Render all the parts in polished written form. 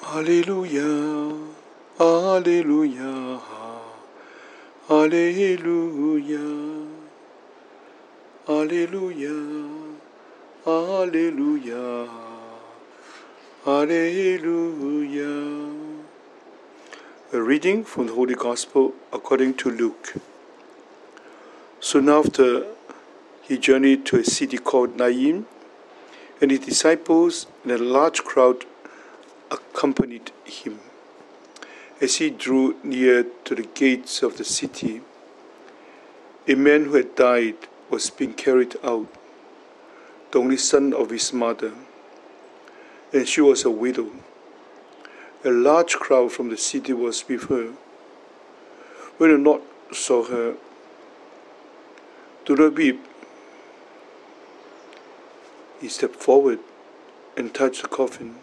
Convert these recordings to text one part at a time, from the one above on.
Hallelujah, Hallelujah, Hallelujah, Hallelujah, Hallelujah, Hallelujah. A reading from the Holy Gospel according to Luke. Soon after, he journeyed to a city called Nain, and his disciples and a large crowd accompanied him. As he drew near to the gates of the city, a man who had died was being carried out, the only son of his mother, and she was a widow. A large crowd from the city was with her. When the Lord saw her, "Do not weep," he stepped forward and touched the coffin.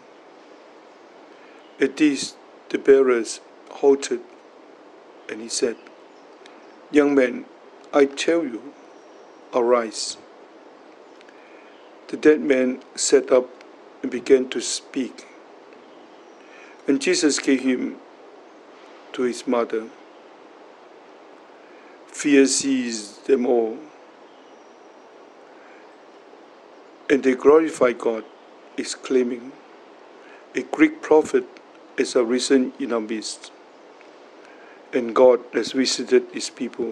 At this, the bearers halted, and he said, "Young man, I tell you, arise." The dead man sat up and began to speak. And Jesus gave him to his mother. Fear seized them all, and they glorified God, exclaiming, "A Greek prophet has arisen in our midst, and God has visited his people."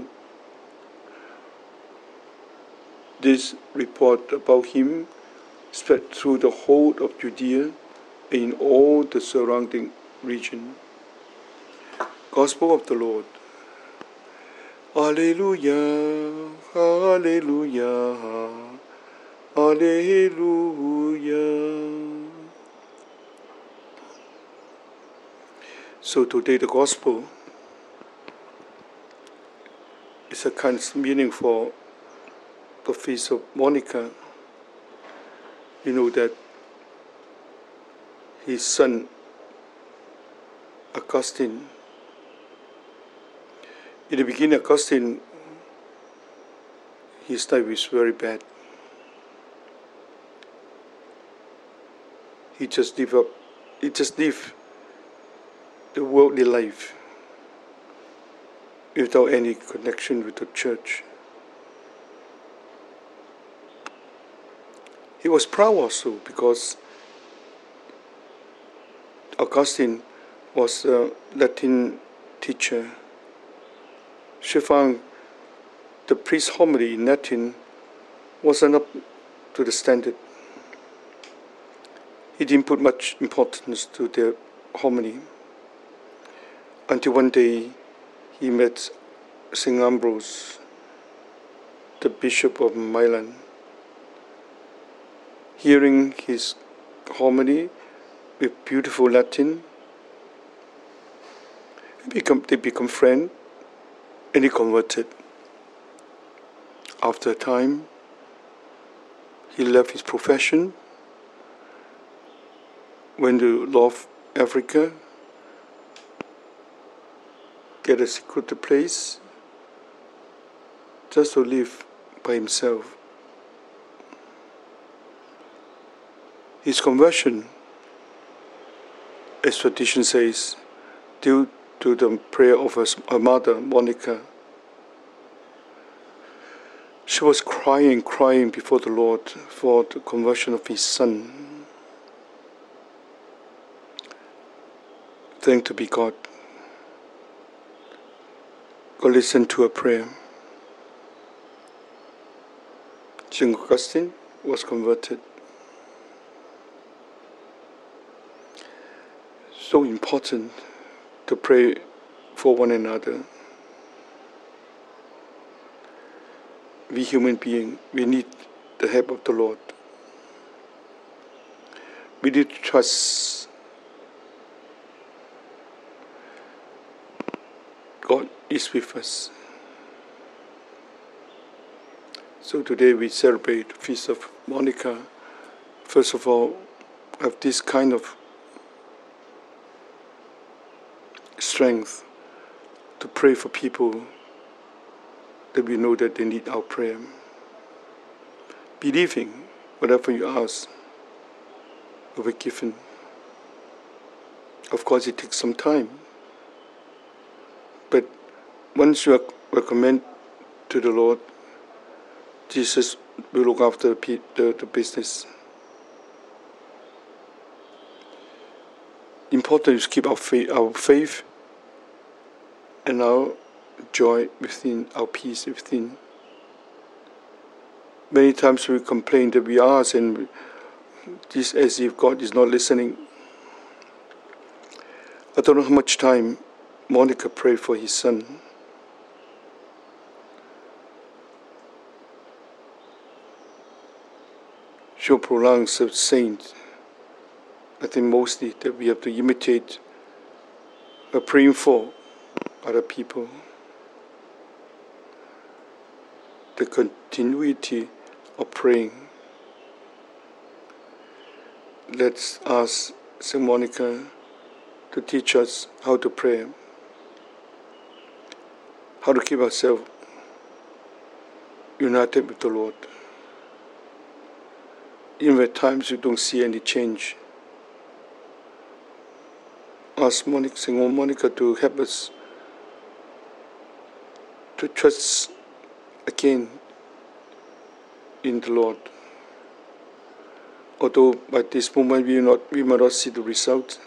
This report about him spread through the whole of Judea and in all the surrounding region. Gospel of the Lord. Alleluia, Alleluia, Alleluia. So today the Gospel is a kind of meaning for the feast of Monica. You know that his son Augustine, in the beginning Augustine, his life was very bad. He just lived the worldly life without any connection with the church. He was proud also because Augustine was a Latin teacher. She found the priest's homily in Latin wasn't up to the standard. He didn't put much importance to their homily. Until one day he met St. Ambrose, the Bishop of Milan. Hearing his homily with beautiful Latin, they become friends, and he converted. After a time, he left his profession, went to North Africa, get a secluded place, just to live by himself. His conversion, as tradition says, due to the prayer of her mother, Monica. She was crying before the Lord for the conversion of his son. Thanks to be God. God listened to her prayer. St. Augustine was converted. So important to pray for one another. We human beings, we need the help of the Lord. We need to trust God is with us. So today we celebrate the Feast of Monica. First of all, have this kind of strength to pray for people that we know that they need our prayer. Believing whatever you ask will be given. Of course, it takes some time. But once you recommend to the Lord, Jesus will look after the business. Important is to keep our faith and our joy within, our peace within. Many times we complain that we ask and this as if God is not listening. I don't know how much time Monica prayed for his son. Joe Prolong's a saint. I think mostly that we have to imitate praying for other people. The continuity of praying. Let's ask St. Monica to teach us how to pray, how to keep ourselves united with the Lord. Even at times you don't see any change. Ask St. Monica to help us to trust again in the Lord. Although by this moment we might not see the result,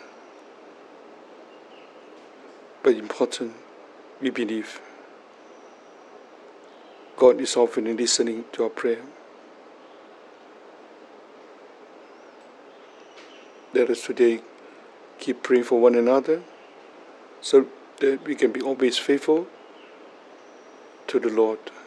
but important, we believe God is often listening to our prayer. Let us today keep praying for one another so that we can be always faithful to the Lord.